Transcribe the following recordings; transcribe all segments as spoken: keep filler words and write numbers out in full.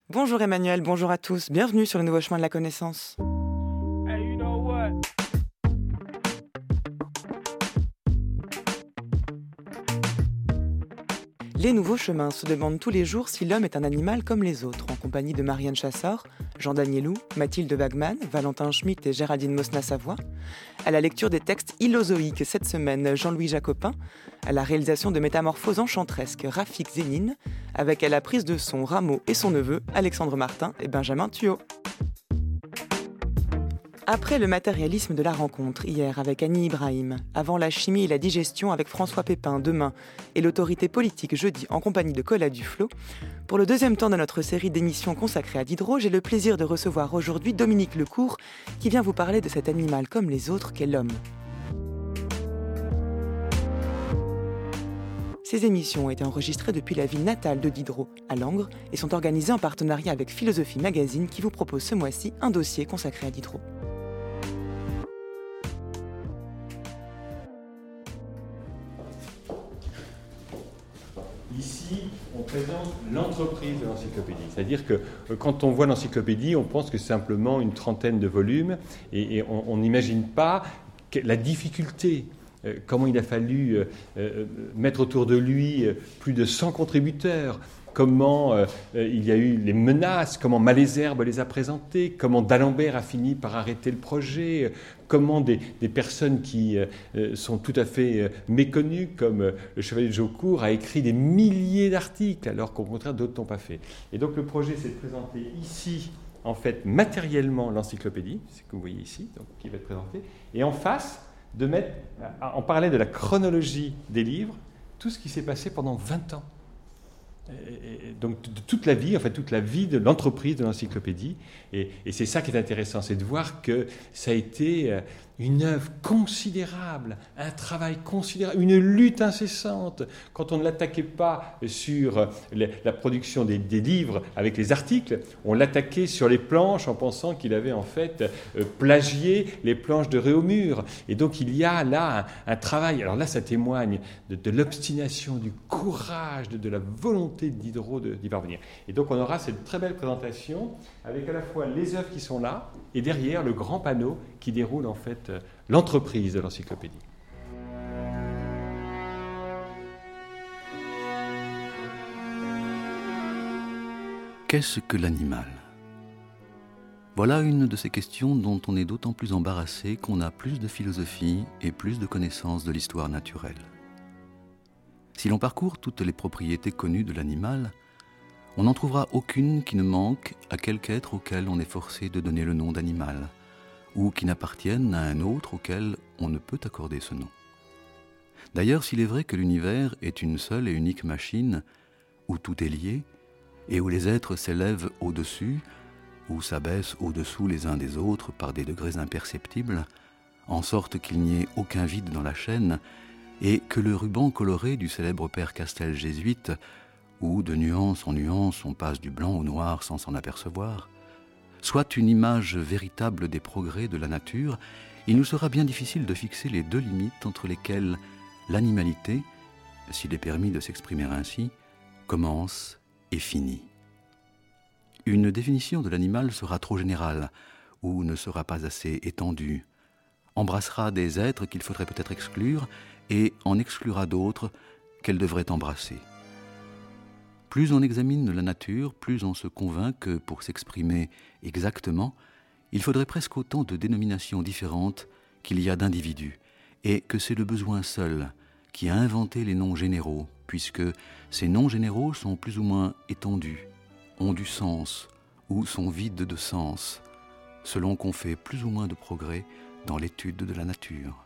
Bonjour Emmanuel, bonjour à tous, bienvenue sur le nouveau chemin de la connaissance. Hey, you know what? Les nouveaux chemins se demandent tous les jours si l'homme est un animal comme les autres, en compagnie de Marianne Chassor, Jean Danielou, Mathilde Wagman, Valentin Schmitt et Géraldine Mosna-Savoie, à la lecture des textes illozoïques cette semaine, Jean-Louis Jacopin, à la réalisation de métamorphoses enchantresques, Rafik Zénine, avec à la prise de son Rameau et son neveu, Alexandre Martin et Benjamin Thuot. Après le matérialisme de la rencontre, hier avec Annie Ibrahim, avant la chimie et la digestion avec François Pépin demain, et l'autorité politique jeudi en compagnie de Colas Duflot, pour le deuxième temps de notre série d'émissions consacrée à Diderot, j'ai le plaisir de recevoir aujourd'hui Dominique Lecourt, qui vient vous parler de cet animal comme les autres qu'est l'homme. Ces émissions ont été enregistrées depuis la ville natale de Diderot, à Langres, et sont organisées en partenariat avec Philosophie Magazine, qui vous propose ce mois-ci un dossier consacré à Diderot. Ici, on présente l'entreprise de l'encyclopédie. C'est-à-dire que quand on voit l'encyclopédie, on pense que c'est simplement une trentaine de volumes et, et on n'imagine pas la difficulté, euh, comment il a fallu euh, euh, mettre autour de lui euh, plus de cent contributeurs, comment euh, il y a eu les menaces, comment Malesherbes les a présentées, comment d'Alembert a fini par arrêter le projet, euh, comment des, des personnes qui euh, sont tout à fait euh, méconnues, comme euh, le Chevalier de Jaucourt, a écrit des milliers d'articles, alors qu'au contraire, d'autres n'ont pas fait. Et donc le projet, c'est de présenter ici, en fait, matériellement l'encyclopédie, c'est ce que vous voyez ici, donc, qui va être présentée, et en face, de mettre, en parallèle de la chronologie des livres, tout ce qui s'est passé pendant vingt ans. Et donc de toute la vie, en fait toute la vie de l'entreprise de l'encyclopédie, et, et c'est ça qui est intéressant, c'est de voir que ça a été une œuvre considérable, un travail considérable, une lutte incessante. Quand on ne l'attaquait pas sur les, la production des, des livres avec les articles, on l'attaquait sur les planches en pensant qu'il avait en fait euh, plagié les planches de Réaumur. Et donc il y a là un, un travail, alors là ça témoigne de, de l'obstination, du courage, de, de la volonté de Diderot d'y parvenir. Et donc on aura cette très belle présentation avec à la fois les œuvres qui sont là et derrière le grand panneau qui déroule en fait l'entreprise de l'encyclopédie. Qu'est-ce que l'animal ? Voilà une de ces questions dont on est d'autant plus embarrassé qu'on a plus de philosophie et plus de connaissances de l'histoire naturelle. Si l'on parcourt toutes les propriétés connues de l'animal, on n'en trouvera aucune qui ne manque à quelque être auquel on est forcé de donner le nom d'animal, ou qui n'appartienne à un autre auquel on ne peut accorder ce nom. D'ailleurs, s'il est vrai que l'univers est une seule et unique machine, où tout est lié, et où les êtres s'élèvent au-dessus, ou s'abaissent au-dessous les uns des autres par des degrés imperceptibles, en sorte qu'il n'y ait aucun vide dans la chaîne, et que le ruban coloré du célèbre père Castel jésuite, où de nuance en nuance on passe du blanc au noir sans s'en apercevoir, soit une image véritable des progrès de la nature, il nous sera bien difficile de fixer les deux limites entre lesquelles l'animalité, s'il est permis de s'exprimer ainsi, commence et finit. Une définition de l'animal sera trop générale ou ne sera pas assez étendue, embrassera des êtres qu'il faudrait peut-être exclure et en exclura d'autres qu'elle devrait embrasser. Plus on examine la nature, plus on se convainc que, pour s'exprimer exactement, il faudrait presque autant de dénominations différentes qu'il y a d'individus, et que c'est le besoin seul qui a inventé les noms généraux, puisque ces noms généraux sont plus ou moins étendus, ont du sens ou sont vides de sens, selon qu'on fait plus ou moins de progrès dans l'étude de la nature.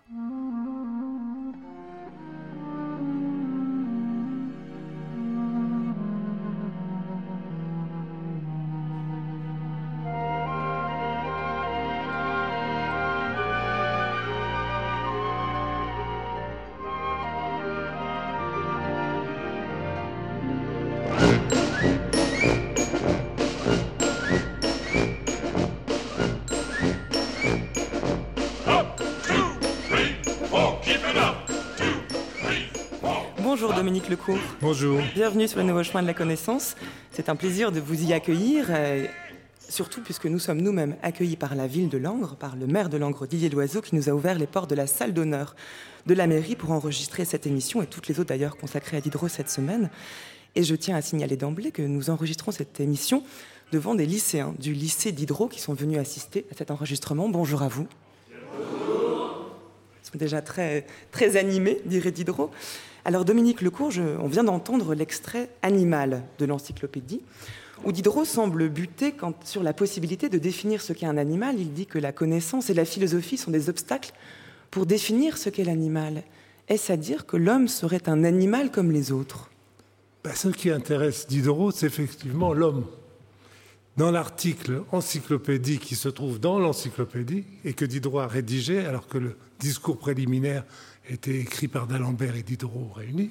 Bonjour Dominique Lecourt. Bonjour. Bienvenue sur le nouveau chemin de la connaissance. C'est un plaisir de vous y accueillir, euh, surtout puisque nous sommes nous-mêmes accueillis par la ville de Langres, par le maire de Langres, Didier Loiseau, qui nous a ouvert les portes de la salle d'honneur de la mairie pour enregistrer cette émission et toutes les autres d'ailleurs consacrées à Diderot cette semaine. Et je tiens à signaler d'emblée que nous enregistrons cette émission devant des lycéens du lycée Diderot qui sont venus assister à cet enregistrement. Bonjour à vous. Bonjour. Ils sont déjà très, très animés, dirait Diderot. Alors Dominique Lecourt, je, on vient d'entendre l'extrait « Animal » de l'encyclopédie, où Diderot semble buter quand, sur la possibilité de définir ce qu'est un animal. Il dit que la connaissance et la philosophie sont des obstacles pour définir ce qu'est l'animal. Est-ce à dire que l'homme serait un animal comme les autres ? Ben, ce qui intéresse Diderot, c'est effectivement l'homme. Dans l'article encyclopédie qui se trouve dans l'encyclopédie et que Diderot a rédigé, alors que le discours préliminaire était écrit par d'Alembert et Diderot réunis,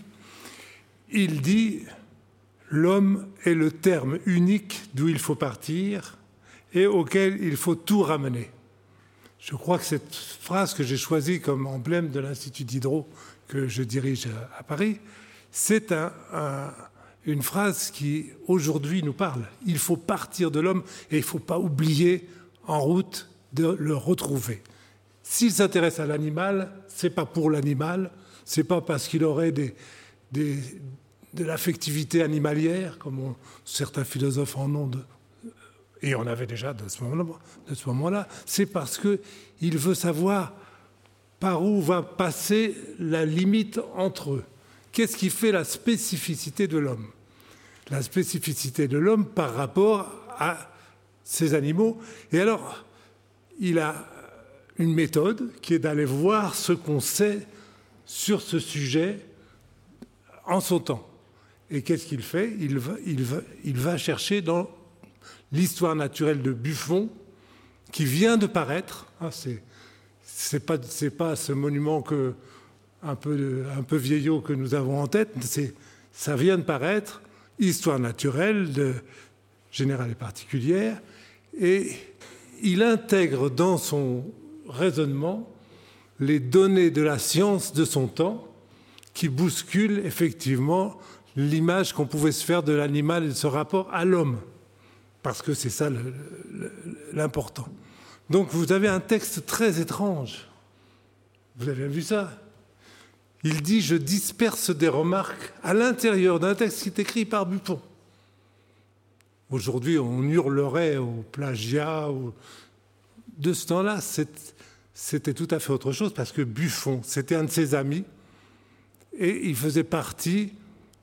il dit « L'homme est le terme unique d'où il faut partir et auquel il faut tout ramener ». Je crois que cette phrase que j'ai choisie comme emblème de l'Institut Diderot que je dirige à Paris, c'est un, un, une phrase qui, aujourd'hui, nous parle. Il faut partir de l'homme et il ne faut pas oublier, en route, de le retrouver. S'il s'intéresse à l'animal, ce n'est pas pour l'animal, ce n'est pas parce qu'il aurait des, des, de l'affectivité animalière, comme on, certains philosophes en ont, de, et on avait déjà de ce moment-là, de ce moment-là, c'est parce qu'il veut savoir par où va passer la limite entre eux. Qu'est-ce qui fait la spécificité de l'homme ? La spécificité de l'homme par rapport à ces animaux. Et alors, il a une méthode qui est d'aller voir ce qu'on sait sur ce sujet en son temps. Et qu'est-ce qu'il fait ? il va, il, va, il va chercher dans l'histoire naturelle de Buffon, qui vient de paraître. Ah, c'est, c'est pas, c'est pas ce monument que... Un peu, un peu vieillot que nous avons en tête, c'est, ça vient de paraître, Histoire naturelle, de, générale et particulière, et il intègre dans son raisonnement les données de la science de son temps qui bousculent effectivement l'image qu'on pouvait se faire de l'animal et de ce rapport à l'homme, parce que c'est ça le, le, l'important. Donc vous avez un texte très étrange. Vous avez vu ça ? Il dit « Je disperse des remarques à l'intérieur d'un texte qui est écrit par Buffon ». Aujourd'hui, on hurlerait au plagiat. Au... De ce temps-là, c'était tout à fait autre chose parce que Buffon, c'était un de ses amis et il faisait partie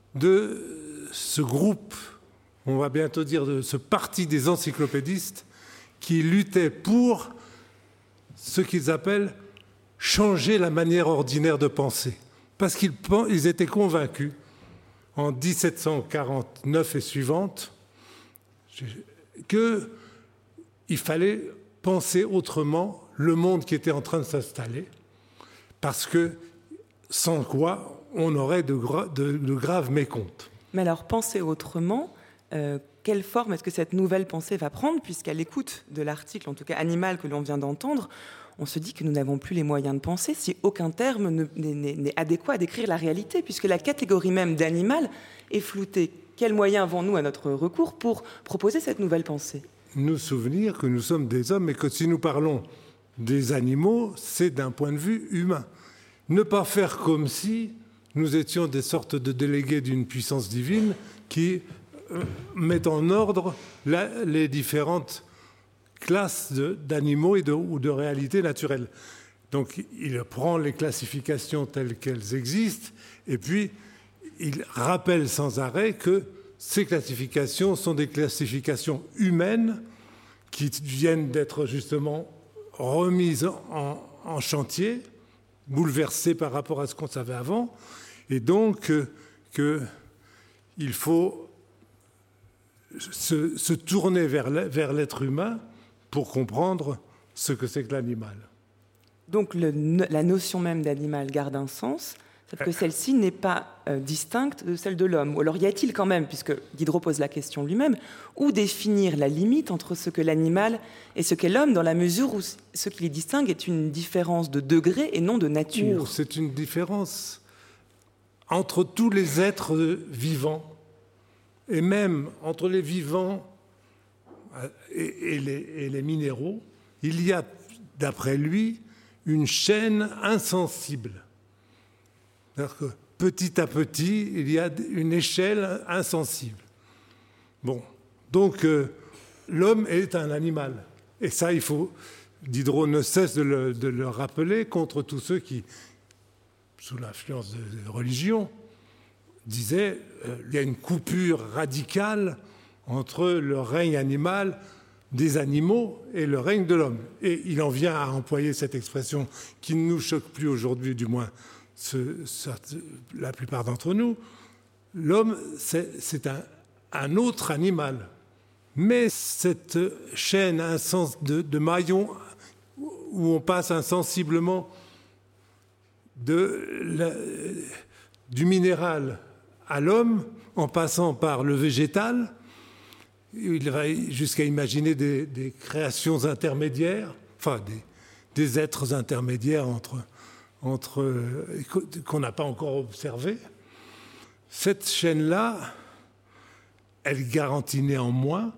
de ce groupe, on va bientôt dire de ce parti des encyclopédistes qui luttait pour ce qu'ils appellent changer la manière ordinaire de penser. Parce qu'ils ils étaient convaincus, en dix-sept cent quarante-neuf et suivante, qu'il fallait penser autrement le monde qui était en train de s'installer, parce que sans quoi on aurait de, gra- de, de graves mécomptes. Mais alors, penser autrement, euh, quelle forme est-ce que cette nouvelle pensée va prendre, puisqu'à l'écoute de l'article, en tout cas animal, que l'on vient d'entendre, on se dit que nous n'avons plus les moyens de penser si aucun terme ne, n'est, n'est adéquat à décrire la réalité, puisque la catégorie même d'animal est floutée. Quels moyens avons-nous à notre recours pour proposer cette nouvelle pensée ? Nous souvenir que nous sommes des hommes et que si nous parlons des animaux, c'est d'un point de vue humain. Ne pas faire comme si nous étions des sortes de délégués d'une puissance divine qui euh, met en ordre la, les différentes classes de, d'animaux et de, ou de réalités naturelles. Donc il prend les classifications telles qu'elles existent et puis il rappelle sans arrêt que ces classifications sont des classifications humaines qui viennent d'être justement remises en, en chantier, bouleversées par rapport à ce qu'on savait avant, et donc euh, qu'il faut se, se tourner vers, vers l'être humain pour comprendre ce que c'est que l'animal. Donc le, la notion même d'animal garde un sens, sauf que celle-ci n'est pas euh, distincte de celle de l'homme. Ou alors y a-t-il quand même, puisque Diderot pose la question lui-même, où définir la limite entre ce que l'animal et ce qu'est l'homme, dans la mesure où ce qui les distingue est une différence de degré et non de nature ? Oh, c'est une différence entre tous les êtres vivants et même entre les vivants et, et, les, et les minéraux, il y a, d'après lui, une chaîne insensible. C'est-à-dire que petit à petit, il y a une échelle insensible. Bon, donc euh, l'homme est un animal. Et ça, il faut... Diderot ne cesse de le, de le rappeler contre tous ceux qui, sous l'influence de, de religion, disaient euh, il y a une coupure radicale entre le règne animal des animaux et le règne de l'homme. Et il en vient à employer cette expression qui ne nous choque plus aujourd'hui, du moins ce, ce, la plupart d'entre nous. L'homme, c'est, c'est un, un autre animal. Mais cette chaîne insens- de, de maillons où on passe insensiblement de la, du minéral à l'homme, en passant par le végétal, il va jusqu'à imaginer des, des créations intermédiaires, enfin des, des êtres intermédiaires entre, entre, qu'on n'a pas encore observés. Cette chaîne-là, elle garantit néanmoins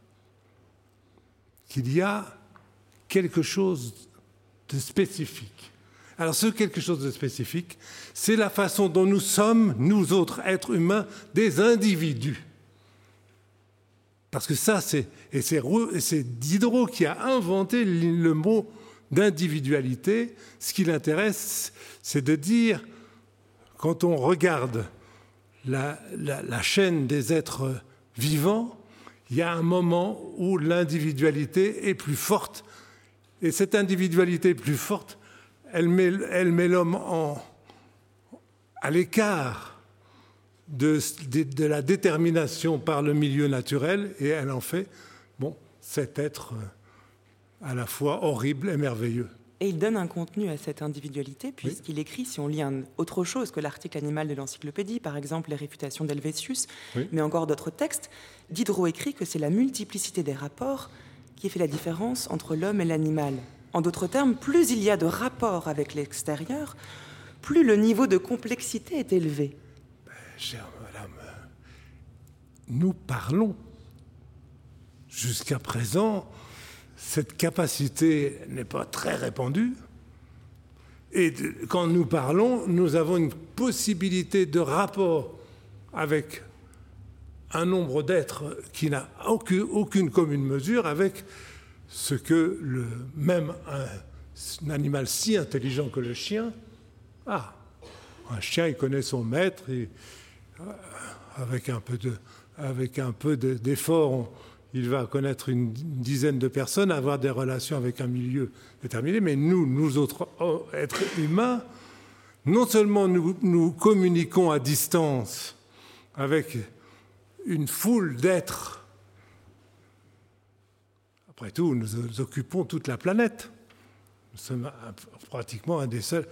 qu'il y a quelque chose de spécifique. Alors ce quelque chose de spécifique, c'est la façon dont nous sommes, nous autres êtres humains, des individus. Parce que ça, c'est, et c'est, c'est Diderot qui a inventé le mot d'individualité. Ce qui l'intéresse, c'est de dire, quand on regarde la, la, la chaîne des êtres vivants, il y a un moment où l'individualité est plus forte. Et cette individualité plus forte, elle met, elle met l'homme en, à l'écart de, de, de la détermination par le milieu naturel, et elle en fait, bon, cet être à la fois horrible et merveilleux. Et il donne un contenu à cette individualité, puisqu'il oui. écrit, si on lit un, autre chose que l'article animal de l'encyclopédie, par exemple les réfutations d'Helvétius, oui. mais encore d'autres textes, Diderot écrit que c'est la multiplicité des rapports qui fait la différence entre l'homme et l'animal. En d'autres termes, plus il y a de rapports avec l'extérieur, plus le niveau de complexité est élevé. Ben, chère madame, nous parlons. Jusqu'à présent, cette capacité n'est pas très répandue. Et de, quand nous parlons, nous avons une possibilité de rapport avec un nombre d'êtres qui n'a aucune, aucune commune mesure avec ce que le, même un, un animal si intelligent que le chien a. Un chien, il connaît son maître, et, avec un peu, de, avec un peu de, d'effort, on, il va connaître une dizaine de personnes, avoir des relations avec un milieu déterminé. Mais nous, nous autres êtres humains, non seulement nous, nous communiquons à distance avec une foule d'êtres. Après tout, nous occupons toute la planète. Nous sommes pratiquement un des seuls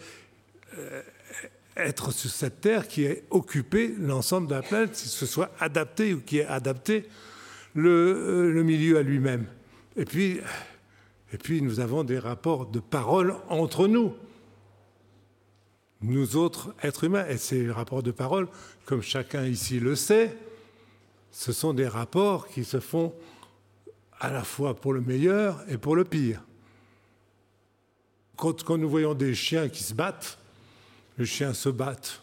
êtres sur cette Terre qui ait occupé l'ensemble de la planète, si ce soit adapté ou qui ait adapté le, le milieu à lui-même. Et puis, et puis, nous avons des rapports de parole entre nous, nous autres êtres humains. Et ces rapports de parole, comme chacun ici le sait, ce sont des rapports qui se font à la fois pour le meilleur et pour le pire. Quand, quand nous voyons des chiens qui se battent, les chiens se battent.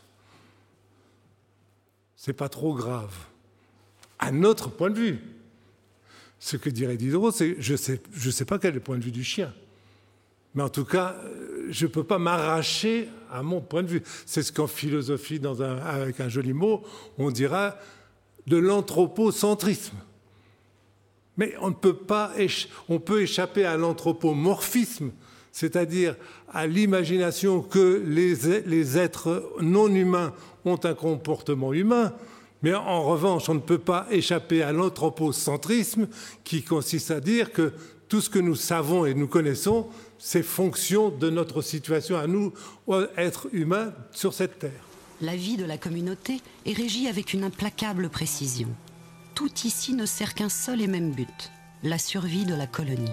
C'est pas trop grave. À notre point de vue. Ce que dirait Diderot, c'est je sais, je sais pas quel est le point de vue du chien. Mais en tout cas, je ne peux pas m'arracher à mon point de vue. C'est ce qu'en philosophie, dans un, avec un joli mot, on dira de l'anthropocentrisme. Mais on ne peut pas, on peut échapper à l'anthropomorphisme, c'est-à-dire à l'imagination que les, les êtres non humains ont un comportement humain, mais en revanche, on ne peut pas échapper à l'anthropocentrisme qui consiste à dire que tout ce que nous savons et nous connaissons, c'est fonction de notre situation à nous, êtres humains, sur cette terre. La vie de la communauté est régie avec une implacable précision. Tout ici ne sert qu'un seul et même but, la survie de la colonie.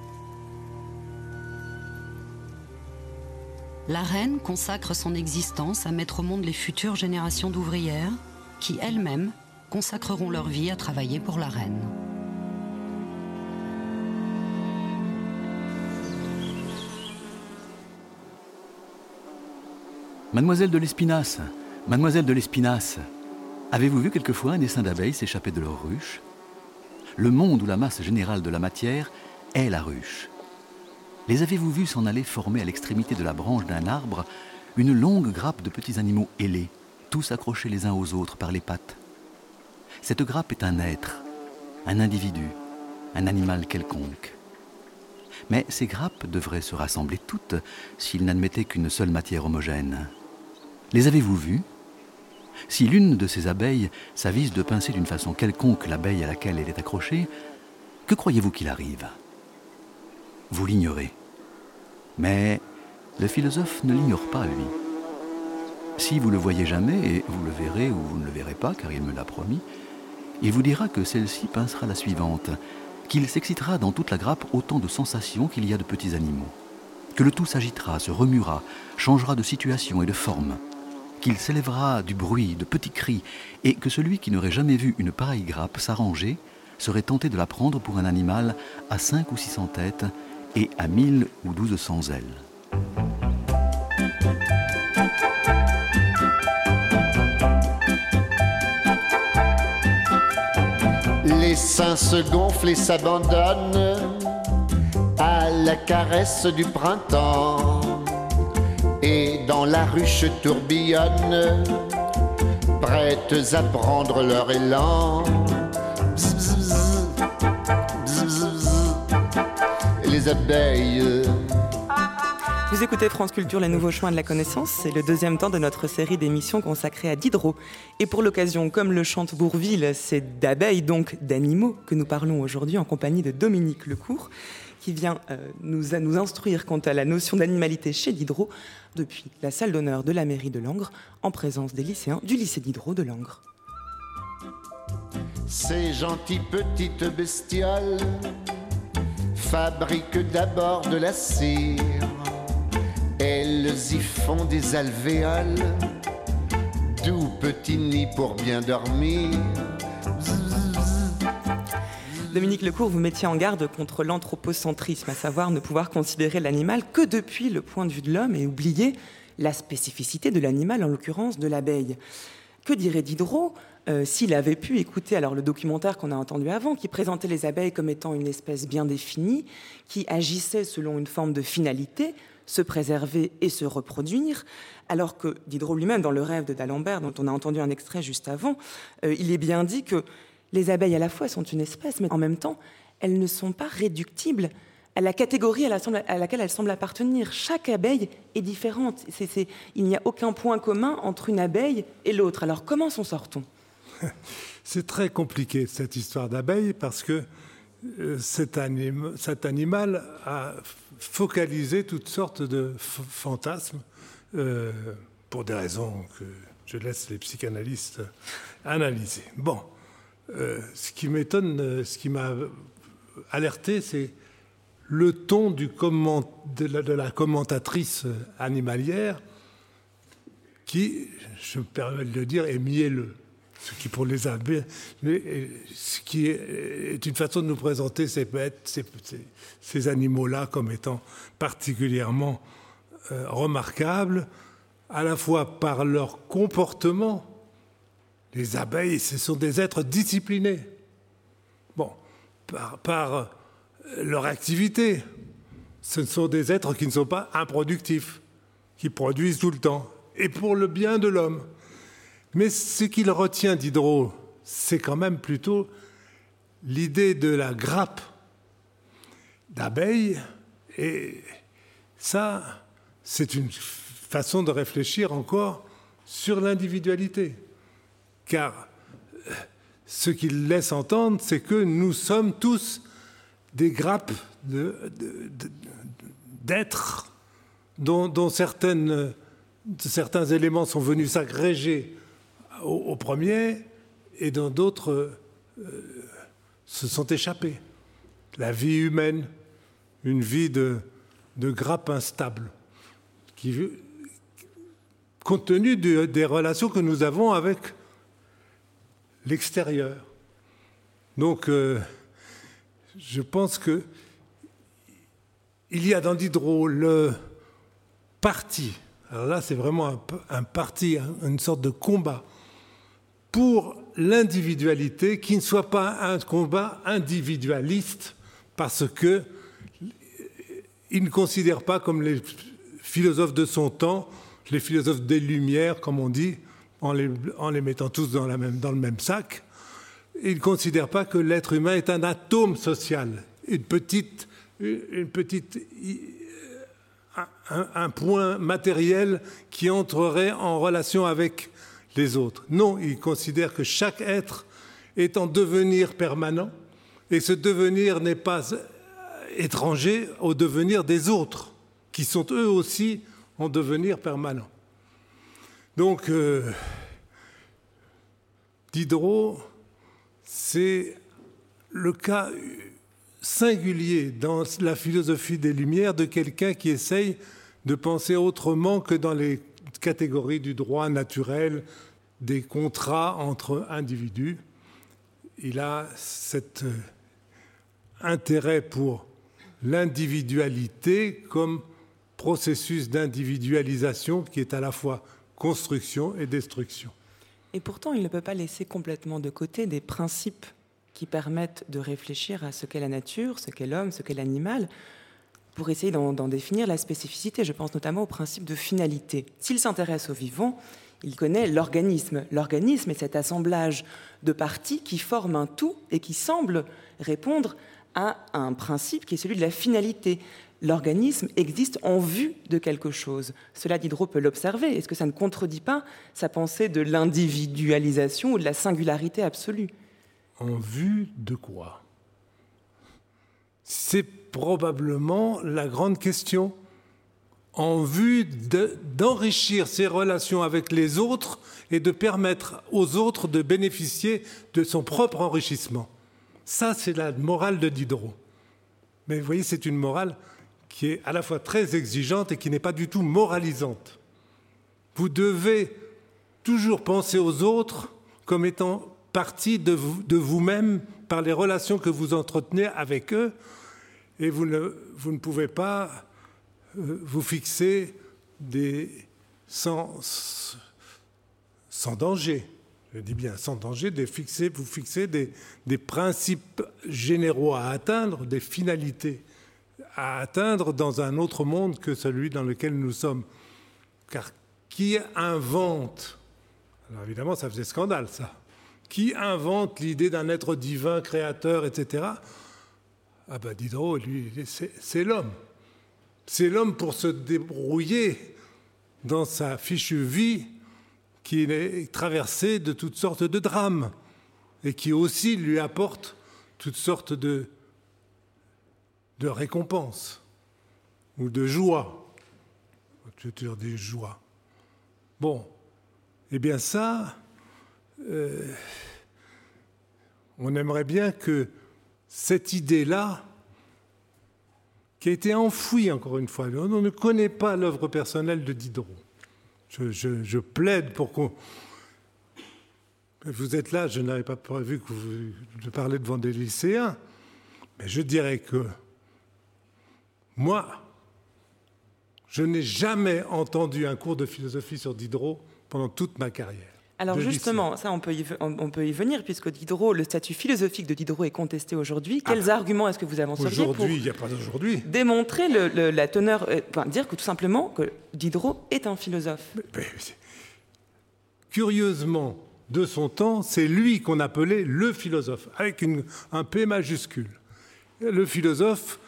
La reine consacre son existence à mettre au monde les futures générations d'ouvrières qui, elles-mêmes, consacreront leur vie à travailler pour la reine. Mademoiselle de l'Espinasse, Mademoiselle de l'Espinasse, avez-vous vu quelquefois un essaim d'abeilles s'échapper de leur ruche ? Le monde où la masse générale de la matière est la ruche. Les avez-vous vus s'en aller former à l'extrémité de la branche d'un arbre une longue grappe de petits animaux ailés, tous accrochés les uns aux autres par les pattes ? Cette grappe est un être, un individu, un animal quelconque. Mais ces grappes devraient se rassembler toutes s'ils n'admettaient qu'une seule matière homogène. Les avez-vous vues ? Si l'une de ces abeilles s'avise de pincer d'une façon quelconque l'abeille à laquelle elle est accrochée, que croyez-vous qu'il arrive ? Vous l'ignorez. Mais le philosophe ne l'ignore pas, lui. Si vous le voyez jamais, et vous le verrez ou vous ne le verrez pas, car il me l'a promis, il vous dira que celle-ci pincera la suivante, qu'il s'excitera dans toute la grappe autant de sensations qu'il y a de petits animaux, que le tout s'agitera, se remuera, changera de situation et de forme, qu'il s'élèvera du bruit, de petits cris, et que celui qui n'aurait jamais vu une pareille grappe s'arranger serait tenté de la prendre pour un animal à cinq ou six cents têtes et à mille ou douze cents ailes. Les seins se gonflent et s'abandonnent à la caresse du printemps. Et dans la ruche tourbillonnent, prêtes à prendre leur élan. Bzz, bzz, bzz. Bzz, bzz, bzz. Les abeilles. Vous écoutez France Culture, les nouveaux chemins de la connaissance. C'est le deuxième temps de notre série d'émissions consacrée à Diderot. Et pour l'occasion, comme le chante Bourvil, c'est d'abeilles, donc d'animaux, que nous parlons aujourd'hui en compagnie de Dominique Lecourt, qui vient euh, nous, à nous instruire quant à la notion d'animalité chez Diderot depuis la salle d'honneur de la mairie de Langres, en présence des lycéens du lycée Diderot de Langres. Ces gentilles petites bestioles fabriquent d'abord de la cire. Elles y font des alvéoles, doux petits nids pour bien dormir. Dominique Lecourt, vous mettiez en garde contre l'anthropocentrisme, à savoir ne pouvoir considérer l'animal que depuis le point de vue de l'homme et oublier la spécificité de l'animal, en l'occurrence de l'abeille. Que dirait Diderot euh, s'il avait pu écouter alors le documentaire qu'on a entendu avant, qui présentait les abeilles comme étant une espèce bien définie, qui agissait selon une forme de finalité, se préserver et se reproduire, alors que Diderot lui-même, dans Le Rêve de d'Alembert, dont on a entendu un extrait juste avant, euh, il est bien dit que les abeilles à la fois sont une espèce, mais en même temps, elles ne sont pas réductibles à la catégorie à, la, à laquelle elles semblent appartenir. Chaque abeille est différente. C'est, c'est, il n'y a aucun point commun entre une abeille et l'autre. Alors comment s'en sort-on ? C'est très compliqué, cette histoire d'abeille, parce que euh, cet, anim, cet animal a focalisé toutes sortes de f- fantasmes euh, pour des raisons que je laisse les psychanalystes analyser. Bon. Euh, ce qui m'étonne, euh, ce qui m'a alerté, c'est le ton du comment, de, la, de la commentatrice animalière qui, je me permets de le dire, est mielleux. Ce qui, pour les abeilles, ce qui est, est une façon de nous présenter ces bêtes, ces, ces, ces animaux-là comme étant particulièrement euh, remarquables, à la fois par leur comportement. Les abeilles, ce sont des êtres disciplinés. Bon, par, par leur activité, ce sont des êtres qui ne sont pas improductifs, qui produisent tout le temps, et pour le bien de l'homme. Mais ce qu'il retient, Diderot, c'est quand même plutôt l'idée de la grappe d'abeilles, et ça, c'est une façon de réfléchir encore sur l'individualité. Car ce qu'il laisse entendre, c'est que nous sommes tous des grappes de, de, de, d'êtres dont, dont certaines, certains éléments sont venus s'agréger au, au premier et dont d'autres euh, se sont échappés. La vie humaine, une vie de, de grappe instable, qui, compte tenu de, des relations que nous avons avec l'extérieur. Donc, euh, je pense que il y a dans Diderot le parti. Alors là, c'est vraiment un, un parti, une sorte de combat pour l'individualité qui ne soit pas un combat individualiste parce que il ne considère pas comme les philosophes de son temps, les philosophes des Lumières, comme on dit, en les, en les mettant tous dans, la même, dans le même sac. Il ne considère pas que l'être humain est un atome social, une petite, une petite, un, un point matériel qui entrerait en relation avec les autres. Non, il considère que chaque être est en devenir permanent et ce devenir n'est pas étranger au devenir des autres, qui sont eux aussi en devenir permanent. Donc, euh, Diderot, c'est le cas singulier dans la philosophie des Lumières de quelqu'un qui essaye de penser autrement que dans les catégories du droit naturel, des contrats entre individus. Il a cet euh, intérêt pour l'individualité comme processus d'individualisation qui est à la fois construction et destruction. Et pourtant, il ne peut pas laisser complètement de côté des principes qui permettent de réfléchir à ce qu'est la nature, ce qu'est l'homme, ce qu'est l'animal, pour essayer d'en, d'en définir la spécificité. Je pense notamment au principe de finalité. S'il s'intéresse au vivant, il connaît l'organisme. L'organisme est cet assemblage de parties qui forment un tout et qui semble répondre à un principe qui est celui de la finalité. L'organisme existe en vue de quelque chose. Cela, Diderot peut l'observer. Est-ce que ça ne contredit pas sa pensée de l'individualisation ou de la singularité absolue ? En vue de quoi ? C'est probablement la grande question. En vue de, d'enrichir ses relations avec les autres et de permettre aux autres de bénéficier de son propre enrichissement. Ça, c'est la morale de Diderot. Mais vous voyez, c'est une morale qui est à la fois très exigeante et qui n'est pas du tout moralisante. Vous devez toujours penser aux autres comme étant partie de, vous, de vous-même par les relations que vous entretenez avec eux, et vous ne, vous ne pouvez pas euh, vous fixer des, sans, sans danger. Je dis bien sans danger, de fixer, vous fixez des, des principes généraux à atteindre, des finalités à atteindre dans un autre monde que celui dans lequel nous sommes. Car qui invente, alors évidemment ça faisait scandale ça, qui invente l'idée d'un être divin, créateur, et cetera. Ah ben Diderot, lui, c'est, c'est l'homme. C'est l'homme pour se débrouiller dans sa fichue vie qui est traversée de toutes sortes de drames et qui aussi lui apporte toutes sortes de, de récompenses ou de joie. Je veux dire des joies. Bon, eh bien ça, euh, on aimerait bien que cette idée-là, qui a été enfouie, encore une fois, on ne connaît pas l'œuvre personnelle de Diderot. Je, je, je plaide pour qu'on... Vous êtes là, je n'avais pas prévu que vous de parler devant des lycéens, mais je dirais que moi, je n'ai jamais entendu un cours de philosophie sur Diderot pendant toute ma carrière. Alors justement, lycée. ça on peut, y, on peut y venir, puisque Diderot, le statut philosophique de Diderot est contesté aujourd'hui. Quels ah, arguments est-ce que vous avanceriez aujourd'hui, pour il n'y a pas d'aujourd'hui. démontrer le, le, la teneur, euh, enfin, dire que tout simplement que Diderot est un philosophe? mais, mais, Curieusement, de son temps, c'est lui qu'on appelait le philosophe, avec une, un P majuscule. Le philosophe,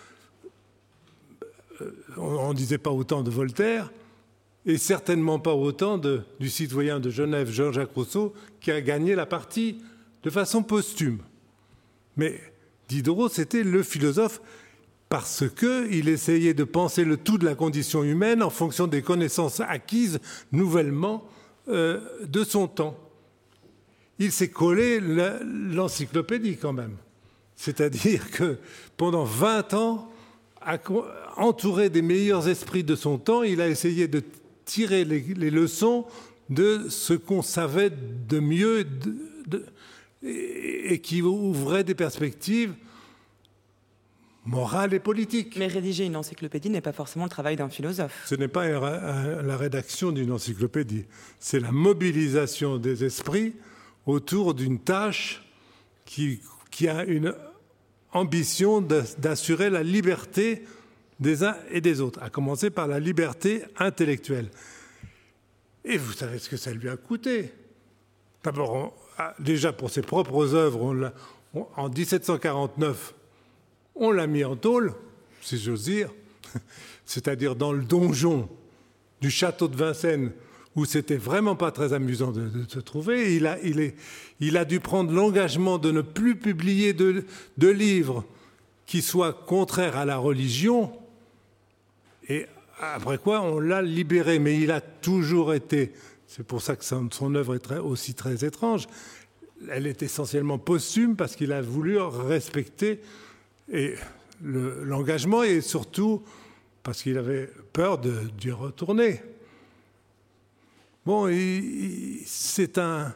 on ne disait pas autant de Voltaire, et certainement pas autant de, du citoyen de Genève, Jean-Jacques Rousseau, qui a gagné la partie de façon posthume. Mais Diderot, c'était le philosophe parce qu'il essayait de penser le tout de la condition humaine en fonction des connaissances acquises nouvellement euh, de son temps. Il s'est collé la, l'encyclopédie quand même. C'est-à-dire que pendant vingt ans, entouré des meilleurs esprits de son temps, il a essayé de tirer les, les leçons de ce qu'on savait de mieux de, de, et, et qui ouvrait des perspectives morales et politiques. Mais rédiger une encyclopédie n'est pas forcément le travail d'un philosophe. Ce n'est pas un, un, la rédaction d'une encyclopédie, c'est la mobilisation des esprits autour d'une tâche qui, qui a une ambition de, d'assurer la liberté des uns et des autres, à commencer par la liberté intellectuelle. Et vous savez ce que ça lui a coûté. D'abord, on, déjà pour ses propres œuvres, on l'a, on, en dix-sept cent quarante-neuf, on l'a mis en tôle, si j'ose dire, c'est-à-dire dans le donjon du château de Vincennes, où c'était vraiment pas très amusant de, de se trouver. Il a, il, est, il a dû prendre l'engagement de ne plus publier de, de livres qui soient contraires à la religion. Et après quoi, on l'a libéré. Mais il a toujours été, c'est pour ça que son, son œuvre est très, aussi très étrange, elle est essentiellement posthume parce qu'il a voulu respecter et le, l'engagement et surtout parce qu'il avait peur de, d'y retourner. Bon, il, il, c'est un...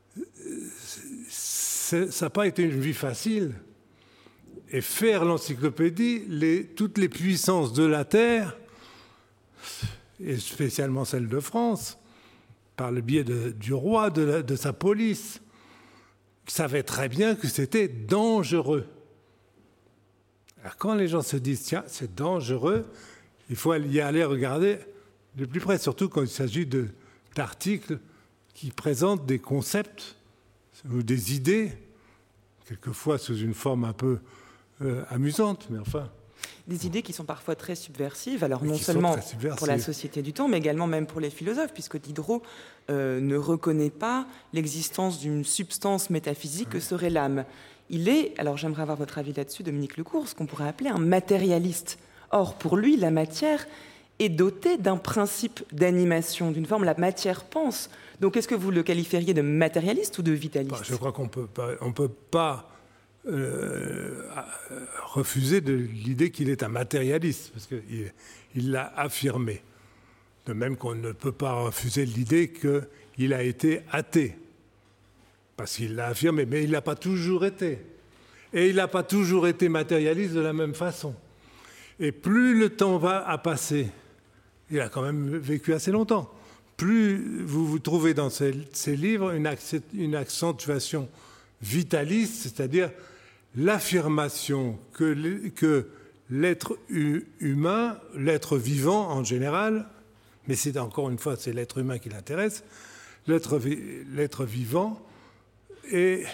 C'est, ça n'a pas été une vie facile. Et faire l'encyclopédie, les, toutes les puissances de la Terre, et spécialement celle de France, par le biais de, du roi, de, la, de sa police, savaient très bien que c'était dangereux. Alors quand les gens se disent, tiens, c'est dangereux, il faut y aller regarder de plus près, surtout quand il s'agit de, d'articles qui présentent des concepts ou des idées, quelquefois sous une forme un peu euh, amusante, mais enfin... Des idées qui sont parfois très subversives, alors oui, non seulement subversives. Pour la société du temps, mais également même pour les philosophes, puisque Diderot euh, ne reconnaît pas l'existence d'une substance métaphysique que serait l'âme. Il est, alors j'aimerais avoir votre avis là-dessus, Dominique Lecourt, ce qu'on pourrait appeler un matérialiste. Or, pour lui, la matière est dotée d'un principe d'animation, d'une forme, la matière pense. Donc, est-ce que vous le qualifieriez de matérialiste ou de vitaliste ? Je crois qu'on peut pas, on peut pas euh, refuser de l'idée qu'il est un matérialiste, parce qu'il il l'a affirmé. De même qu'on ne peut pas refuser l'idée qu'il a été athée, parce qu'il l'a affirmé, mais il n'a pas toujours été. Et il n'a pas toujours été matérialiste de la même façon. Et plus le temps va à passer, il a quand même vécu assez longtemps, plus vous vous trouvez dans ces, ces livres une, accent, une accentuation vitaliste, c'est-à-dire l'affirmation que, les, que l'être humain, l'être vivant en général, mais c'est encore une fois, c'est l'être humain qui l'intéresse, l'être, l'être vivant est,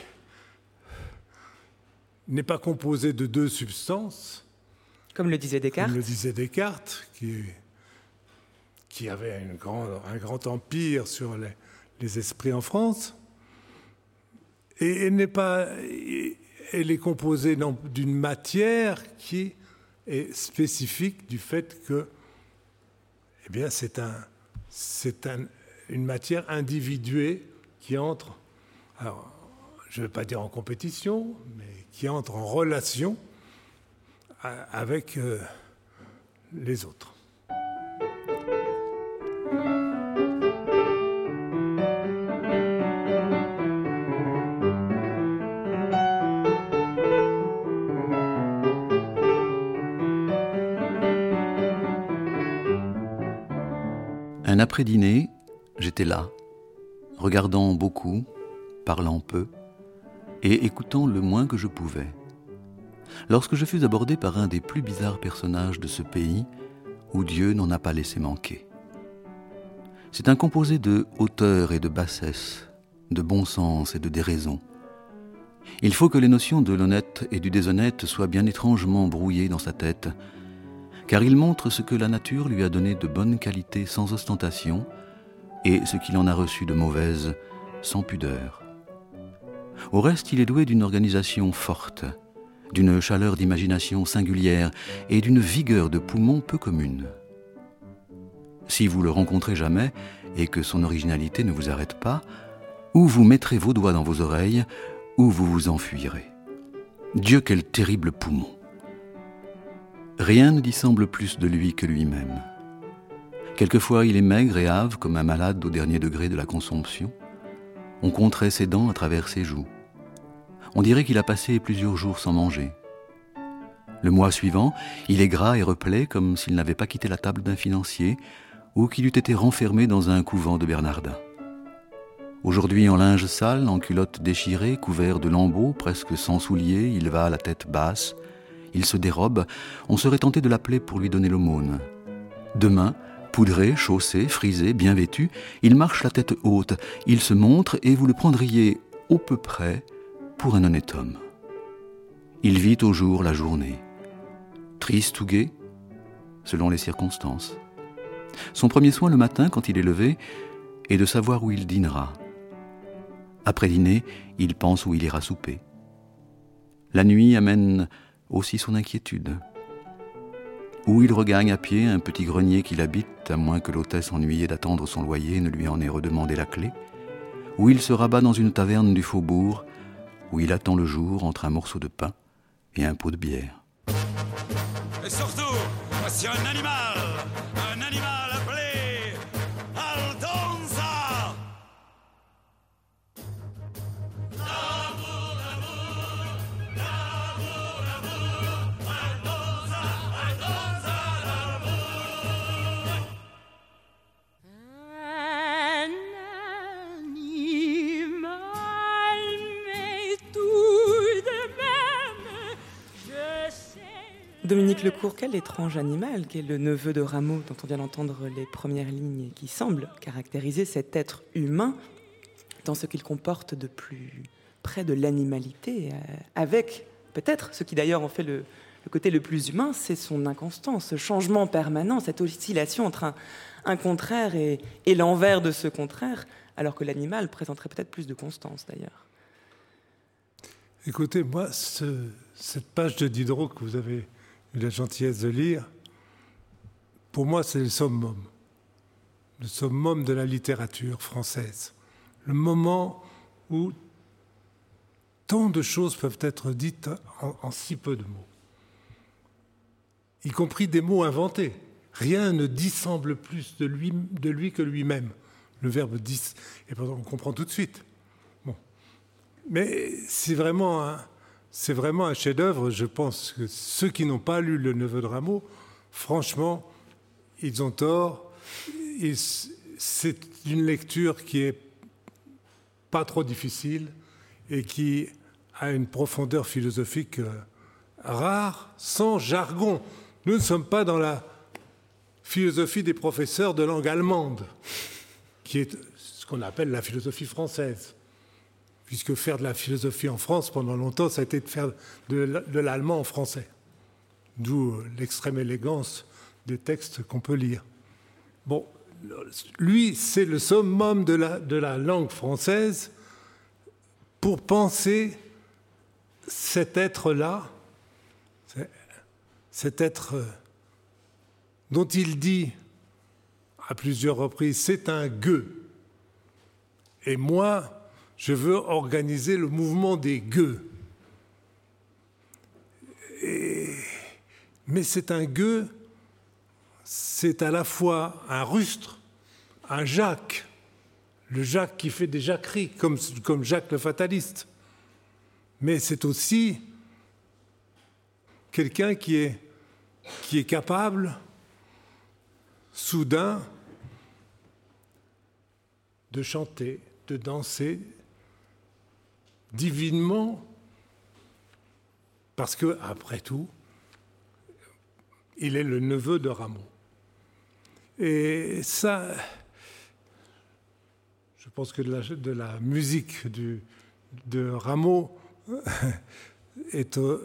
n'est pas composé de deux substances. Comme le disait Descartes. Comme le disait Descartes, qui, qui avait une grand, un grand empire sur les, les esprits en France. Et elle n'est pas, elle est composée d'une matière qui est spécifique du fait que, eh bien, c'est un, c'est un, une matière individuée qui entre, alors, je ne vais pas dire en compétition, mais qui entre en relation avec euh, les autres. Un après-dîner, j'étais là, regardant beaucoup, parlant peu, et écoutant le moins que je pouvais. Lorsque je fus abordé par un des plus bizarres personnages de ce pays, où Dieu n'en a pas laissé manquer. C'est un composé de hauteur et de bassesse, de bon sens et de déraison. Il faut que les notions de l'honnête et du déshonnête soient bien étrangement brouillées dans sa tête, car il montre ce que la nature lui a donné de bonnes qualités sans ostentation, et ce qu'il en a reçu de mauvaises sans pudeur. Au reste, il est doué d'une organisation forte, d'une chaleur d'imagination singulière et d'une vigueur de poumon peu commune. Si vous le rencontrez jamais et que son originalité ne vous arrête pas, ou vous mettrez vos doigts dans vos oreilles, ou vous vous enfuirez. Dieu, quel terrible poumon! Rien ne dissemble plus de lui que lui-même. Quelquefois, il est maigre et hâve comme un malade au dernier degré de la consomption. On compterait ses dents à travers ses joues. On dirait qu'il a passé plusieurs jours sans manger. Le mois suivant, il est gras et replet comme s'il n'avait pas quitté la table d'un financier ou qu'il eût été renfermé dans un couvent de Bernardins. Aujourd'hui en linge sale, en culotte déchirée, couvert de lambeaux, presque sans souliers, il va à la tête basse, il se dérobe, on serait tenté de l'appeler pour lui donner l'aumône. Demain, poudré, chaussé, frisé, bien vêtu, il marche la tête haute, il se montre et vous le prendriez au peu près pour un honnête homme. Il vit au jour la journée, triste ou gai, selon les circonstances. Son premier soin le matin, quand il est levé, est de savoir où il dînera. Après dîner, il pense où il ira souper. La nuit amène aussi son inquiétude. Où il regagne à pied un petit grenier qu'il habite, à moins que l'hôtesse ennuyée d'attendre son loyer ne lui en ait redemandé la clé. Où il se rabat dans une taverne du faubourg, où il attend le jour entre un morceau de pain et un pot de bière. Et surtout, voici un animal, un animal appelé Aldonza. L'amour, l'amour, l'amour, l'amour, Aldonza, Aldonza, l'amour. Un animal, mais tout de même, je sais. Dominique Lecourt, quel étrange animal qu'est le neveu de Rameau dont on vient d'entendre les premières lignes et qui semble caractériser cet être humain dans ce qu'il comporte de plus près de l'animalité, euh, avec peut-être ce qui d'ailleurs en fait le, le côté le plus humain, c'est son inconstance, ce changement permanent, cette oscillation entre un, un contraire et, et l'envers de ce contraire, alors que l'animal présenterait peut-être plus de constance d'ailleurs. Écoutez, moi, ce, cette page de Diderot que vous avez eu la gentillesse de lire, pour moi, c'est le summum. Le summum de la littérature française. Le moment où tant de choses peuvent être dites en, en si peu de mots. Y compris des mots inventés. Rien ne dissemble plus de lui, de lui que lui-même. Le verbe « dis », et on comprend tout de suite. Bon. Mais c'est vraiment un, c'est vraiment un chef-d'œuvre. Je pense que ceux qui n'ont pas lu Le Neveu de Rameau, franchement, ils ont tort. Et c'est une lecture qui est pas trop difficile et qui a une profondeur philosophique rare, sans jargon. Nous ne sommes pas dans la philosophie des professeurs de langue allemande, qui est ce qu'on appelle la philosophie française. Puisque faire de la philosophie en France, pendant longtemps, ça a été de faire de l'allemand en français. D'où l'extrême élégance des textes qu'on peut lire. Bon, lui, c'est le summum de la, de la langue française pour penser cet être-là, cet être dont il dit à plusieurs reprises, c'est un gueux. Et moi, je veux organiser le mouvement des gueux. Et... Mais c'est un gueux, c'est à la fois un rustre, un Jacques, le Jacques qui fait des jacqueries, comme, comme Jacques le fataliste. Mais c'est aussi quelqu'un qui est, qui est capable, soudain, de chanter, de danser divinement, parce que, après tout, il est le neveu de Rameau. Et ça, je pense que de la, de la musique du, de Rameau est, euh,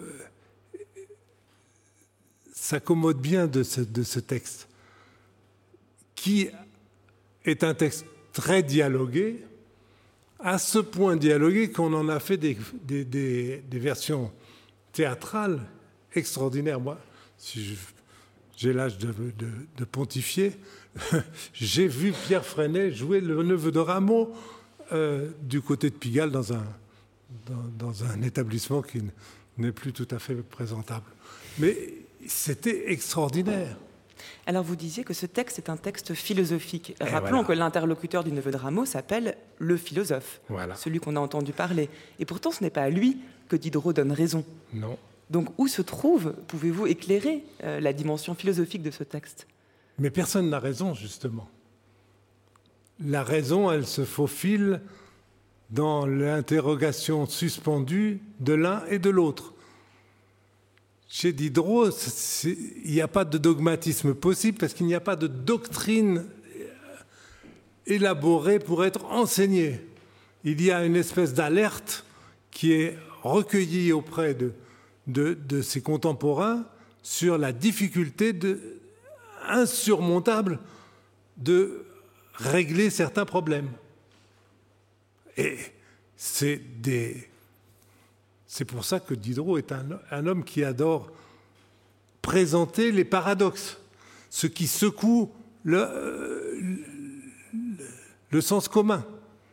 s'accommode bien de ce, de ce texte, qui est un texte très dialogué, à ce point dialogué qu'on en a fait des, des, des, des versions théâtrales extraordinaires. Moi, si je, j'ai l'âge de, de, de pontifier, j'ai vu Pierre Freinet jouer le neveu de Rameau euh, du côté de Pigalle dans un, dans, dans un établissement qui n'est plus tout à fait présentable. Mais c'était extraordinaire. Alors vous disiez que ce texte est un texte philosophique. Et Rappelons voilà. que l'interlocuteur du neveu de Rameau s'appelle le philosophe, Voilà. celui qu'on a entendu parler. Et pourtant, ce n'est pas à lui que Diderot donne raison. Non. Donc où se trouve, pouvez-vous éclairer euh, la dimension philosophique de ce texte? Mais personne n'a raison, justement. La raison, elle se faufile dans l'interrogation suspendue de l'un et de l'autre. Chez Diderot, c'est, il n'y a pas de dogmatisme possible parce qu'il n'y a pas de doctrine élaborée pour être enseignée. Il y a une espèce d'alerte qui est recueillie auprès de, de, de ses contemporains sur la difficulté de, insurmontable de régler certains problèmes. Et c'est, des... c'est pour ça que Diderot est un, un homme qui adore présenter les paradoxes, ce qui secoue le, le, le sens commun.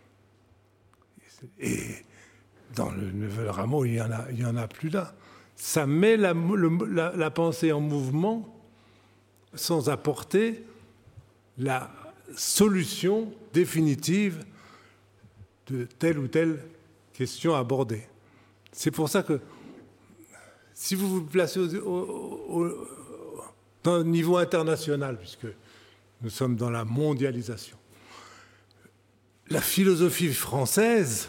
Et dans le Neveu de Rameau, il y en a, il y en a plus là. Ça met la, le, la, la pensée en mouvement sans apporter la solution définitive de telle ou telle question abordée. C'est pour ça que si vous vous placez au, au, au, dans le niveau international, puisque nous sommes dans la mondialisation, la philosophie française,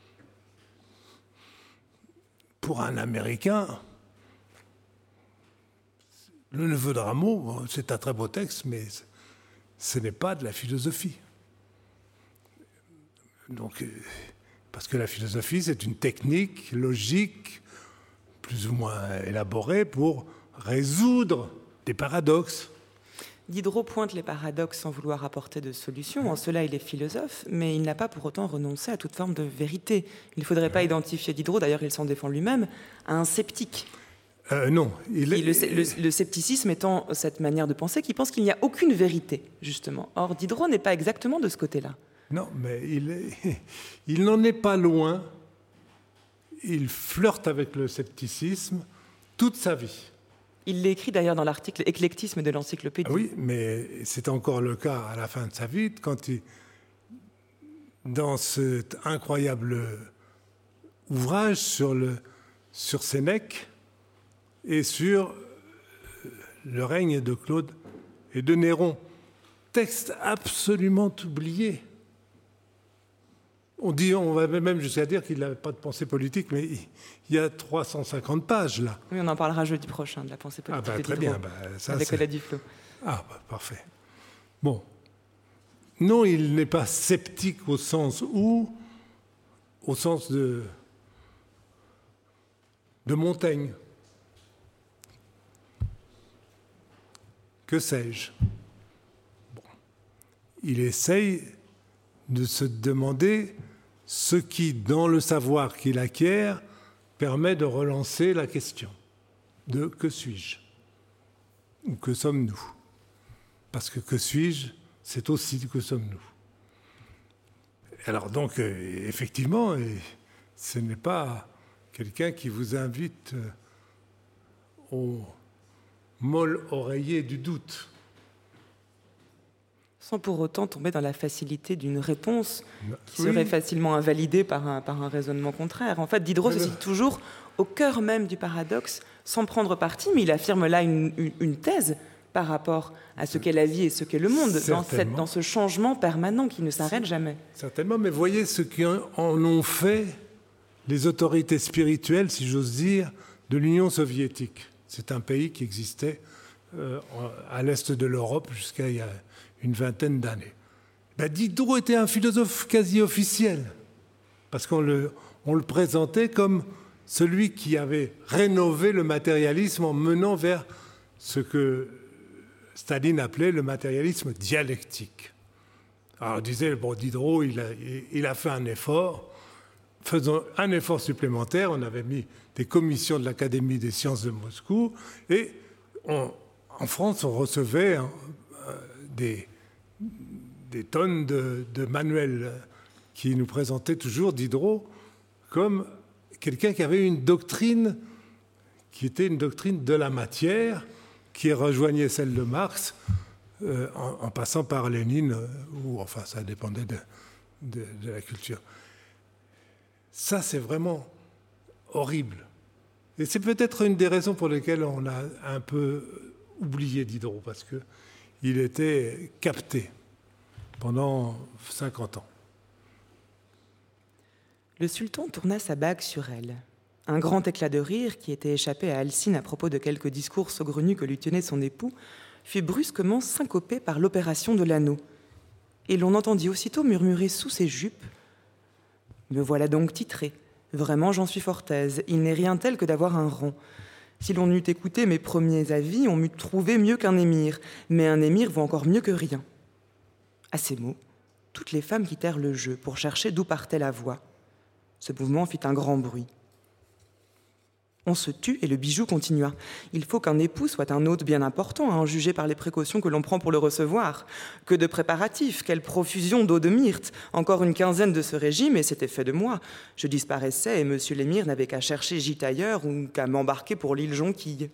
pour un Américain, le Neveu de Rameau, c'est un très beau texte, mais ce n'est pas de la philosophie. Donc, parce que la philosophie, c'est une technique logique, plus ou moins élaborée, pour résoudre des paradoxes. Diderot pointe les paradoxes sans vouloir apporter de solution. En cela, il est philosophe, mais il n'a pas pour autant renoncé à toute forme de vérité. Il ne faudrait pas identifier Diderot, d'ailleurs il s'en défend lui-même, à un sceptique. Euh, non. Il est... le, le, le scepticisme étant cette manière de penser qui pense qu'il n'y a aucune vérité, justement. Or, Diderot n'est pas exactement de ce côté-là. Non, mais il, est... il n'en est pas loin. Il flirte avec le scepticisme toute sa vie. Il l'écrit d'ailleurs dans l'article « Éclectisme » de l'Encyclopédie. Ah oui, mais c'est encore le cas à la fin de sa vie, quand il, dans cet incroyable ouvrage sur, le, sur Sénèque et sur le règne de Claude et de Néron, texte absolument oublié. On dit, on va même jusqu'à dire qu'il n'avait pas de pensée politique, mais il y a trois cent cinquante pages là. Oui, on en parlera jeudi prochain de la pensée politique. Ah bah, de très Diderot, bien, bah, ça, avec c'est... Ola Duflo. Ah bah, parfait. Bon, non, il n'est pas sceptique au sens où, au sens de de Montaigne. Que sais-je? Bon, il essaye de se demander ce qui, dans le savoir qu'il acquiert, permet de relancer la question de « que suis-je » ou « que sommes-nous » ? Parce que « que suis-je » c'est aussi « que sommes-nous » ? Alors donc, euh, effectivement, euh, ce n'est pas quelqu'un qui vous invite euh, au molle oreiller du doute. Sans pour autant tomber dans la facilité d'une réponse qui oui. serait facilement invalidée par un, par un raisonnement contraire. En fait, Diderot se situe toujours au cœur même du paradoxe, sans prendre parti, mais il affirme là une, une, une thèse par rapport à ce qu'est la vie et ce qu'est le monde, dans, cette, dans ce changement permanent qui ne s'arrête jamais. Certainement, mais voyez ce qu'en ont fait les autorités spirituelles, si j'ose dire, de l'Union soviétique. C'est un pays qui existait euh, à l'est de l'Europe jusqu'à il y a une vingtaine d'années. Ben, Diderot était un philosophe quasi officiel, parce qu'on le, on le présentait comme celui qui avait rénové le matérialisme en menant vers ce que Staline appelait le matérialisme dialectique. Alors on disait, bon, Diderot, il a, il a fait un effort, faisons un effort supplémentaire, on avait mis des commissions de l'Académie des sciences de Moscou, et on, en France, on recevait hein, des, des tonnes de, de manuels qui nous présentaient toujours Diderot comme quelqu'un qui avait une doctrine qui était une doctrine de la matière, qui rejoignait celle de Marx, euh, en, en passant par Lénine, euh, ou enfin ça dépendait de, de, de la culture. Ça, c'est vraiment horrible. Et c'est peut-être une des raisons pour lesquelles on a un peu oublié Diderot, parce qu'il était capté pendant cinquante ans. Le sultan tourna sa bague sur elle. Un grand éclat de rire, qui était échappé à Alcine à propos de quelques discours saugrenus que lui tenait son époux, fut brusquement syncopé par l'opération de l'anneau. Et l'on entendit aussitôt murmurer sous ses jupes « Me voilà donc titré. Vraiment, j'en suis fort aise. Il n'est rien tel que d'avoir un rang. Si l'on eût écouté mes premiers avis, on m'eût trouvé mieux qu'un émir. Mais un émir vaut encore mieux que rien. » À ces mots, toutes les femmes quittèrent le jeu pour chercher d'où partait la voix. Ce mouvement fit un grand bruit. On se tut et le bijou continua. Il faut qu'un époux soit un hôte bien important, à en juger par les précautions que l'on prend pour le recevoir. Que de préparatifs, quelle profusion d'eau de myrte. Encore une quinzaine de ce régime et c'était fait de moi. Je disparaissais et monsieur l'émir n'avait qu'à chercher gîte ailleurs ou qu'à m'embarquer pour l'île Jonquille.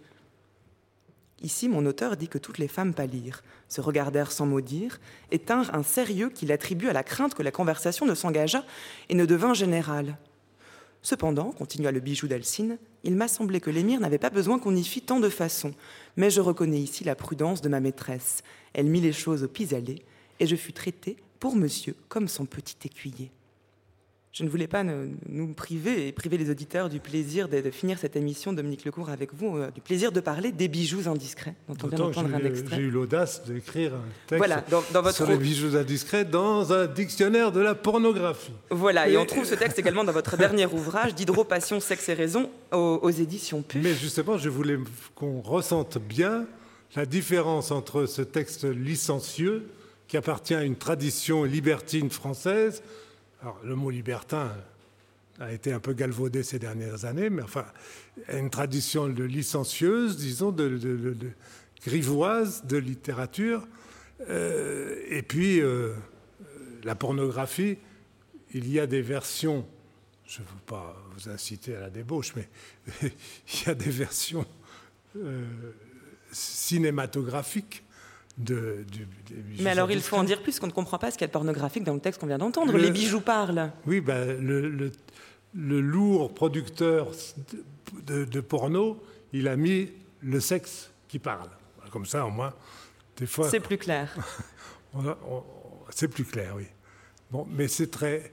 Ici, mon auteur dit que toutes les femmes pâlirent, se regardèrent sans mot dire, et tinrent un sérieux qu'il attribue à la crainte que la conversation ne s'engageât et ne devint générale. Cependant, continua le bijou d'Alcine, il m'a semblé que l'émir n'avait pas besoin qu'on y fît tant de façons, mais je reconnais ici la prudence de ma maîtresse. Elle mit les choses au pis-aller, et je fus traité pour monsieur comme son petit écuyer. Je ne voulais pas ne, nous priver et priver les auditeurs du plaisir de, de finir cette émission, Dominique Lecourt, avec vous, euh, du plaisir de parler des bijoux indiscrets, dont on vient d'entendre un extrait. J'ai eu l'audace d'écrire un texte voilà, dans, dans votre... sur les bijoux indiscrets dans un dictionnaire de la pornographie. Voilà, et, et on trouve ce texte également dans votre dernier ouvrage, Diderot, Passion, Sexe et Raison, aux, aux éditions P U F. Mais justement, je voulais qu'on ressente bien la différence entre ce texte licencieux, qui appartient à une tradition libertine française. Alors, le mot libertin a été un peu galvaudé ces dernières années, mais enfin, une tradition de licencieuse, disons, de, de, de, de grivoise de littérature. Euh, et puis, euh, la pornographie, il y a des versions, je ne veux pas vous inciter à la débauche, mais il y a des versions euh, cinématographiques. De, du, des Mais alors il faut en dire plus, qu'on ne comprend pas ce qu'il y a de pornographique dans le texte qu'on vient d'entendre. Le, les bijoux parlent. Oui, ben, le, le, le lourd producteur de, de, de porno, il a mis le sexe qui parle. Comme ça, au moins, des fois... C'est plus clair. on a, on, c'est plus clair, oui. Bon, mais c'est très...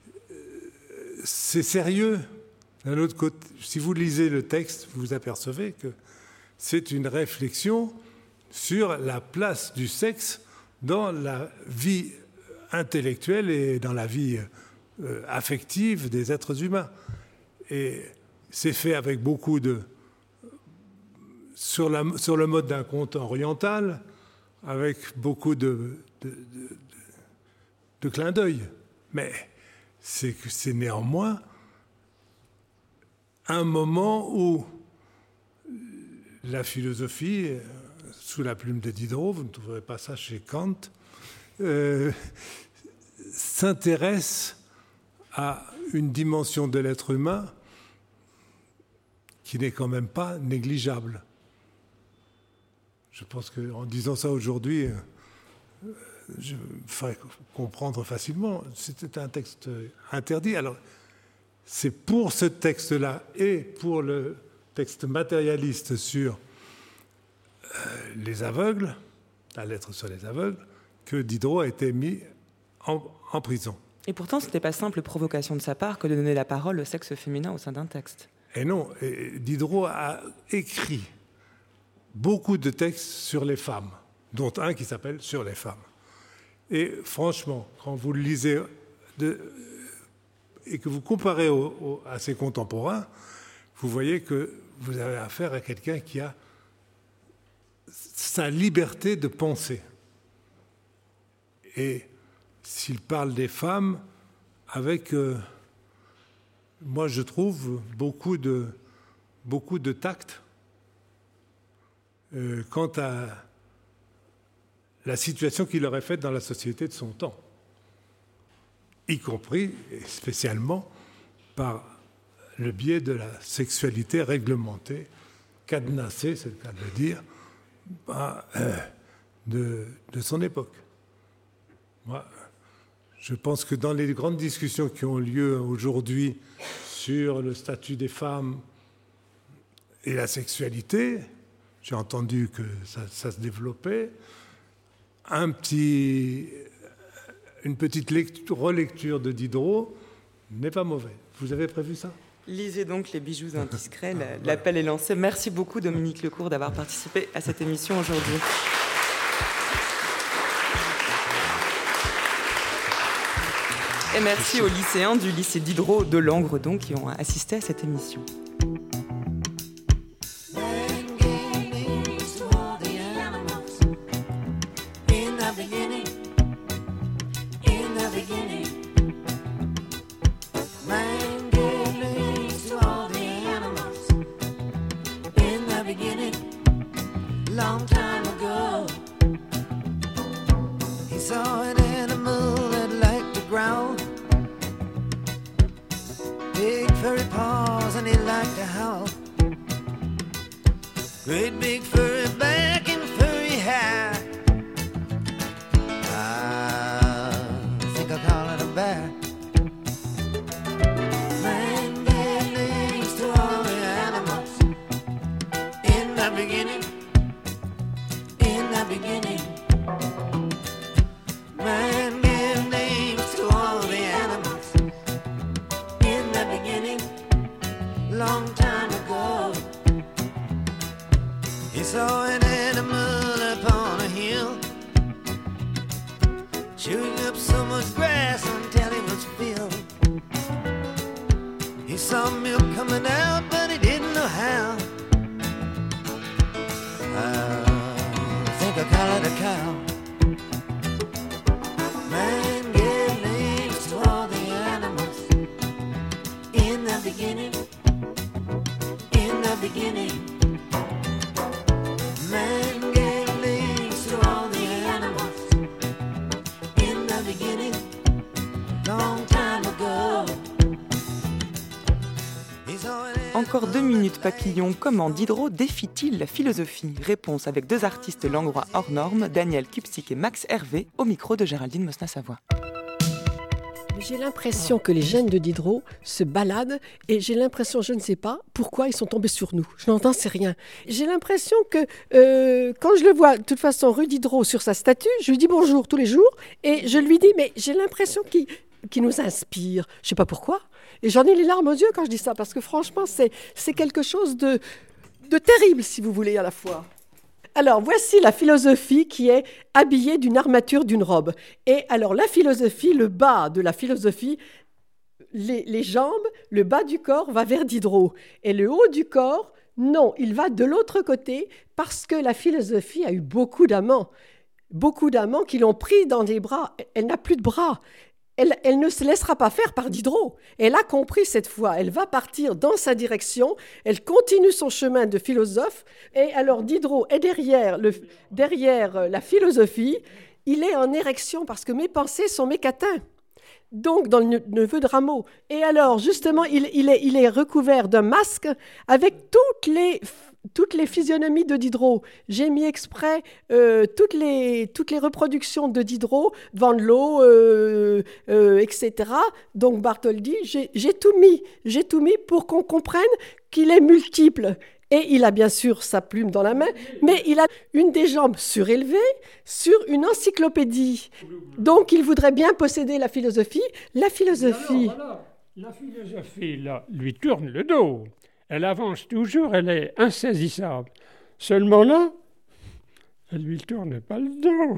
C'est sérieux. D'un autre côté, si vous lisez le texte, vous vous apercevez que c'est une réflexion sur la place du sexe dans la vie intellectuelle et dans la vie euh, affective des êtres humains. Et c'est fait avec beaucoup de... sur, la, sur le mode d'un conte oriental, avec beaucoup de, de, de, de, de clins d'œil. Mais c'est, c'est néanmoins un moment où la philosophie... sous la plume de Diderot, vous ne trouverez pas ça chez Kant, euh, s'intéresse à une dimension de l'être humain qui n'est quand même pas négligeable. Je pense qu'en disant ça aujourd'hui, je me ferais comprendre facilement. C'était un texte interdit. Alors, c'est pour ce texte-là et pour le texte matérialiste sur les aveugles, la lettre sur les aveugles, que Diderot a été mis en, en prison. Et pourtant, ce n'était pas simple provocation de sa part que de donner la parole au sexe féminin au sein d'un texte. Et non, et Diderot a écrit beaucoup de textes sur les femmes, dont un qui s'appelle « Sur les femmes ». Et franchement, quand vous le lisez de, et que vous comparez au, au, à ses contemporains, vous voyez que vous avez affaire à quelqu'un qui a sa liberté de penser. Et s'il parle des femmes avec, euh, moi je trouve, beaucoup de, beaucoup de tact euh, quant à la situation qu'il aurait faite dans la société de son temps, y compris et spécialement par le biais de la sexualité réglementée, cadenassée, c'est le cas de le dire, bah, euh, de, de son époque. Moi, je pense que dans les grandes discussions qui ont lieu aujourd'hui sur le statut des femmes et la sexualité. J'ai entendu que ça, ça se développait. Un petit, une petite lecture, relecture de Diderot n'est pas mauvais. Vous avez prévu ça ? Lisez donc Les bijoux indiscrets. L'appel est lancé. Merci beaucoup, Dominique Lecourt, d'avoir participé à cette émission aujourd'hui. Et merci aux lycéens du lycée Diderot de Langres donc, qui ont assisté à cette émission. Great big furry back and furry hair. I think I'll call it a bear. Man gave names to all the animals. In the beginning, in the beginning. Man gave names to all the animals. In the beginning, long time ago. He saw an animal upon a hill, chewing up so much grass until it was filled. He saw milk coming out, but he didn't know how. I think I'll call it a cow. Man gave names to all the animals. In the beginning, in the beginning. Man gave names to all the animals. In the beginning, long time ago. Encore deux minutes papillon. Comment Diderot défie-t-il la philosophie ? Réponse avec deux artistes langrois hors normes, Daniel Kupsik et Max Hervé, au micro de Géraldine Mosna-Savoie. J'ai l'impression que les gènes de Diderot se baladent et j'ai l'impression, je ne sais pas pourquoi ils sont tombés sur nous. Je n'entends c'est rien. J'ai l'impression que euh, quand je le vois, de toute façon, rue Diderot sur sa statue, je lui dis bonjour tous les jours et je lui dis, mais j'ai l'impression qu'il, qu'il nous inspire. Je ne sais pas pourquoi. Et j'en ai les larmes aux yeux quand je dis ça parce que franchement, c'est, c'est quelque chose de, de terrible, si vous voulez, à la fois. Alors, voici la philosophie qui est habillée d'une armature d'une robe. Et alors, la philosophie, le bas de la philosophie, les, les jambes, le bas du corps va vers Diderot. Et le haut du corps, non, il va de l'autre côté parce que la philosophie a eu beaucoup d'amants. Beaucoup d'amants qui l'ont pris dans les bras. Elle n'a plus de bras. Elle, elle ne se laissera pas faire par Diderot. Elle a compris cette fois. Elle va partir dans sa direction. Elle continue son chemin de philosophe. Et alors Diderot est derrière, le, derrière la philosophie. Il est en érection parce que mes pensées sont mes catins. Donc, dans le neveu de Rameau. Et alors, justement, il, il, est, il est recouvert d'un masque avec toutes les... toutes les physionomies de Diderot. J'ai mis exprès euh, toutes, les, toutes les reproductions de Diderot, Van Loo, euh, euh, et cetera. Donc Bartholdi, j'ai, j'ai tout mis. J'ai tout mis pour qu'on comprenne qu'il est multiple. Et il a bien sûr sa plume dans la main, mais il a une des jambes surélevée sur une encyclopédie. Donc il voudrait bien posséder la philosophie. La philosophie... Alors, alors, la philosophie, là, lui tourne le dos. Elle avance toujours, elle est insaisissable. Seulement là, elle ne lui tourne pas le dos.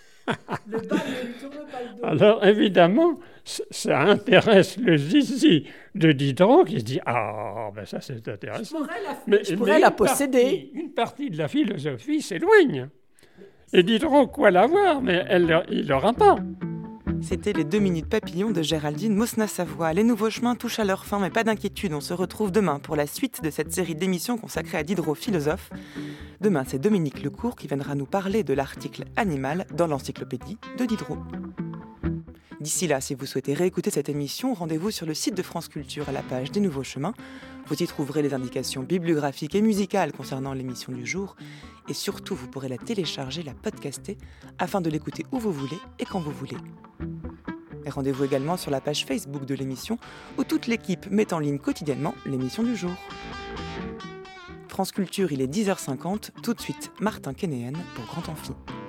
Le bas ne lui tourne pas le dos. Alors évidemment, ça intéresse le zizi de Diderot qui se dit « Ah, ben ça c'est intéressant. » Je pourrais la, mais, je pourrais mais la posséder. Partie, une partie de la philosophie s'éloigne. Et Diderot, quoi l'avoir, mais elle, il l'aura pas. C'était les deux minutes papillons de Géraldine Mosna-Savoie. Les nouveaux chemins touchent à leur fin, mais pas d'inquiétude, on se retrouve demain pour la suite de cette série d'émissions consacrée à Diderot, philosophe. Demain, c'est Dominique Lecourt qui viendra nous parler de l'article « Animal » dans l'encyclopédie de Diderot. D'ici là, si vous souhaitez réécouter cette émission, rendez-vous sur le site de France Culture à la page des Nouveaux Chemins. Vous y trouverez les indications bibliographiques et musicales concernant l'émission du jour. Et surtout, vous pourrez la télécharger, la podcaster, afin de l'écouter où vous voulez et quand vous voulez. Et rendez-vous également sur la page Facebook de l'émission, où toute l'équipe met en ligne quotidiennement l'émission du jour. France Culture, il est dix heures cinquante, tout de suite Martin Kénéen pour Grand Amphi.